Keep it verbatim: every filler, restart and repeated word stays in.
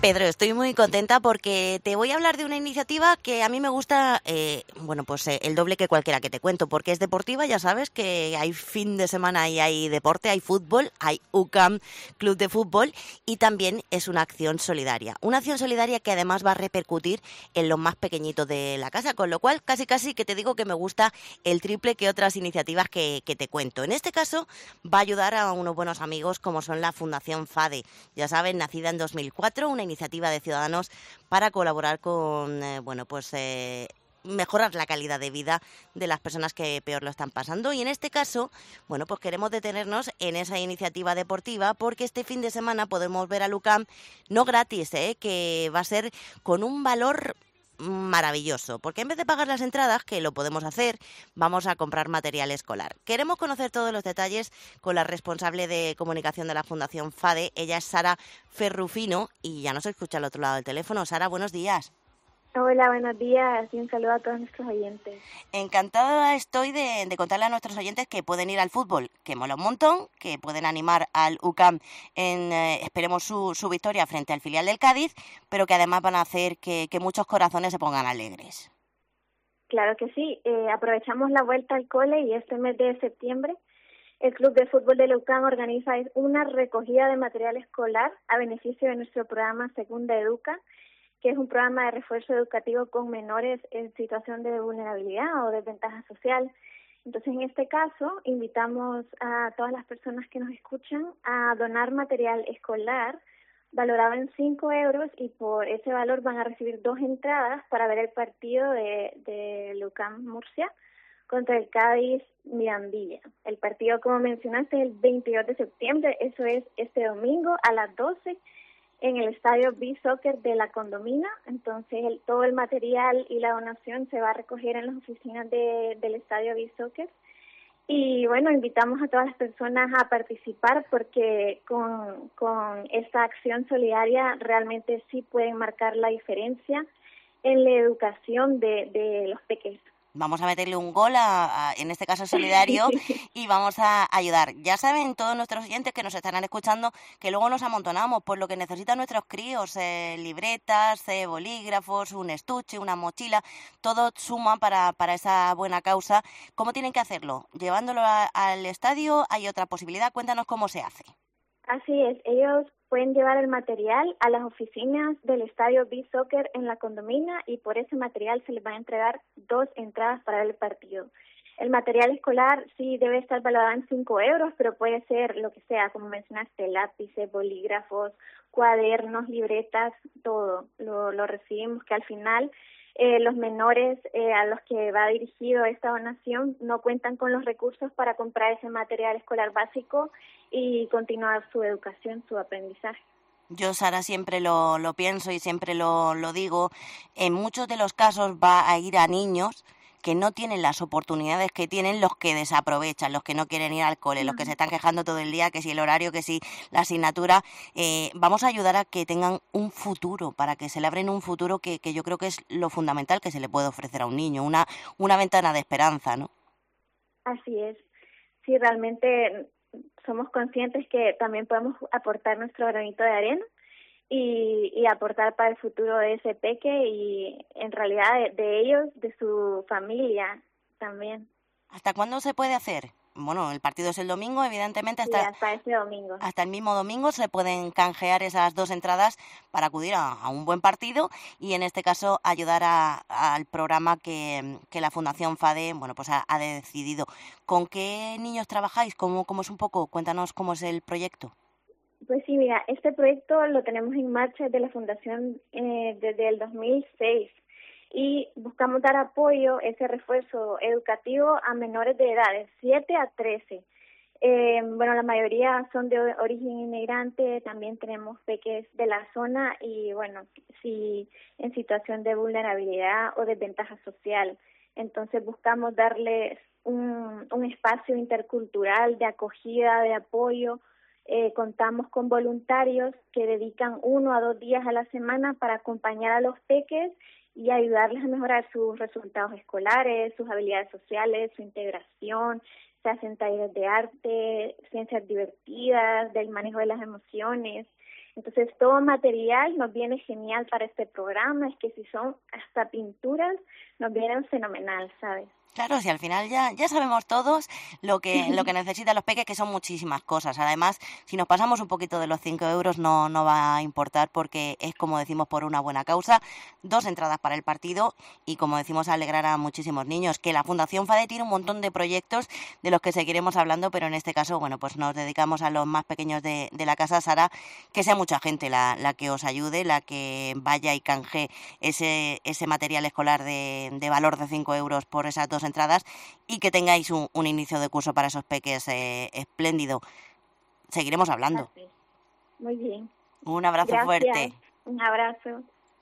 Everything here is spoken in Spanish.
Pedro, estoy muy contenta porque te voy a hablar de una iniciativa que a mí me gusta, eh, bueno, pues eh, el doble que cualquiera que te cuento, porque es deportiva, ya sabes que hay fin de semana y hay deporte, hay fútbol, hay U C A M, Club de Fútbol, y también es una acción solidaria. Una acción solidaria que además va a repercutir en los más pequeñitos de la casa, con lo cual casi casi que te digo que me gusta el triple que otras iniciativas que, que te cuento. En este caso va a ayudar a unos buenos amigos como son la Fundación FADE, ya saben, nacida en dos mil cuatro, una iniciativa de ciudadanos para colaborar con, eh, bueno, pues eh, mejorar la calidad de vida de las personas que peor lo están pasando. Y en este caso, bueno, pues queremos detenernos en esa iniciativa deportiva porque este fin de semana podemos ver al U C A M, no gratis, eh, que va a ser con un valor maravilloso, porque en vez de pagar las entradas, que lo podemos hacer, vamos a comprar material escolar. Queremos conocer todos los detalles con la responsable de comunicación de la Fundación FADE. Ella es Sara Ferrufino y ya nos escucha al otro lado del teléfono. Sara, buenos días. Hola, buenos días y un saludo a todos nuestros oyentes. Encantada estoy de, de contarle a nuestros oyentes que pueden ir al fútbol, que mola un montón, que pueden animar al U C A M en, eh, esperemos, su, su victoria frente al filial del Cádiz, pero que además van a hacer que, que muchos corazones se pongan alegres. Claro que sí, eh, aprovechamos la vuelta al cole y este mes de septiembre el Club de Fútbol de U C A M organiza una recogida de material escolar a beneficio de nuestro programa Segunda Educa, que es un programa de refuerzo educativo con menores en situación de vulnerabilidad o desventaja social. Entonces, en este caso, invitamos a todas las personas que nos escuchan a donar material escolar valorado en cinco euros y por ese valor van a recibir dos entradas para ver el partido de, de U C A M Murcia contra el Cádiz Mirandilla. El partido, como mencionaste, es el veintidós de septiembre, eso es este domingo a las doce en el estadio B-Soccer de La Condomina. Entonces, el, todo el material y la donación se va a recoger en las oficinas de, del estadio B-Soccer. Y bueno, invitamos a todas las personas a participar porque con, con esta acción solidaria realmente sí pueden marcar la diferencia en la educación de, de los pequeños. Vamos a meterle un gol, a, a, en este caso solidario, y vamos a ayudar. Ya saben todos nuestros oyentes que nos estarán escuchando que luego nos amontonamos por lo que necesitan nuestros críos, eh, libretas, eh, bolígrafos, un estuche, una mochila, todo suma para, para esa buena causa. ¿Cómo tienen que hacerlo? ¿Llevándolo a, al estadio? ¿Hay otra posibilidad? Cuéntanos cómo se hace. Así es, ellos pueden llevar el material a las oficinas del estadio B-Soccer en La Condomina y por ese material se les va a entregar dos entradas para el partido. El material escolar sí debe estar valorado en cinco euros, pero puede ser lo que sea, como mencionaste, lápices, bolígrafos, cuadernos, libretas, todo lo, lo recibimos, que al final Eh, los menores eh, a los que va dirigido esta donación no cuentan con los recursos para comprar ese material escolar básico y continuar su educación, su aprendizaje. Yo, Sara, siempre lo, lo pienso y siempre lo, lo digo, en muchos de los casos va a ir a niños que no tienen las oportunidades que tienen los que desaprovechan, los que no quieren ir al cole, los que se están quejando todo el día, que si el horario, que si la asignatura. Eh, vamos a ayudar a que tengan un futuro, para que se le abren un futuro que, que yo creo que es lo fundamental que se le puede ofrecer a un niño, una, una ventana de esperanza, ¿no? Así es. Sí, realmente somos conscientes que también podemos aportar nuestro granito de arena y, y aportar para el futuro de ese peque y en realidad de, de ellos, de su familia también. ¿Hasta cuándo se puede hacer? Bueno, el partido es el domingo, evidentemente hasta, sí, hasta ese domingo. Hasta el mismo domingo se pueden canjear esas dos entradas para acudir a, a un buen partido y en este caso ayudar a, a, al programa que, que la Fundación FADE, bueno, pues ha, ha decidido. ¿Con qué niños trabajáis? ¿Cómo, cómo es un poco? Cuéntanos cómo es el proyecto. Pues sí, mira, este proyecto lo tenemos en marcha desde la Fundación eh, desde el dos mil seis y buscamos dar apoyo, ese refuerzo educativo a menores de edad, de siete a trece. Eh, bueno, la mayoría son de origen inmigrante, también tenemos peques de la zona y, bueno, sí, en situación de vulnerabilidad o desventaja social. Entonces buscamos darles un, un espacio intercultural de acogida, de apoyo. Eh, contamos con voluntarios que dedican uno a dos días a la semana para acompañar a los peques y ayudarles a mejorar sus resultados escolares, sus habilidades sociales, su integración. Se hacen talleres de arte, ciencias divertidas, del manejo de las emociones. Entonces, todo material nos viene genial para este programa, es que si son hasta pinturas, nos vienen fenomenal, ¿sabes? Claro, si al final ya, ya sabemos todos lo que, lo que necesitan los peques, que son muchísimas cosas. Además, si nos pasamos un poquito de los cinco euros no, no va a importar porque es, como decimos, por una buena causa. Dos entradas para el partido y, como decimos, alegrar a muchísimos niños. Que la Fundación FADE tiene un montón de proyectos de los que seguiremos hablando, pero en este caso, bueno, pues nos dedicamos a los más pequeños de, de la casa. Sara, que sea mucha gente la, la que os ayude, la que vaya y canje ese, ese material escolar de, de valor de cinco euros por esas dos entradas y que tengáis un, un inicio de curso para esos peques eh, espléndido. Seguiremos hablando. Muy bien. Un abrazo Gracias. fuerte. Un abrazo.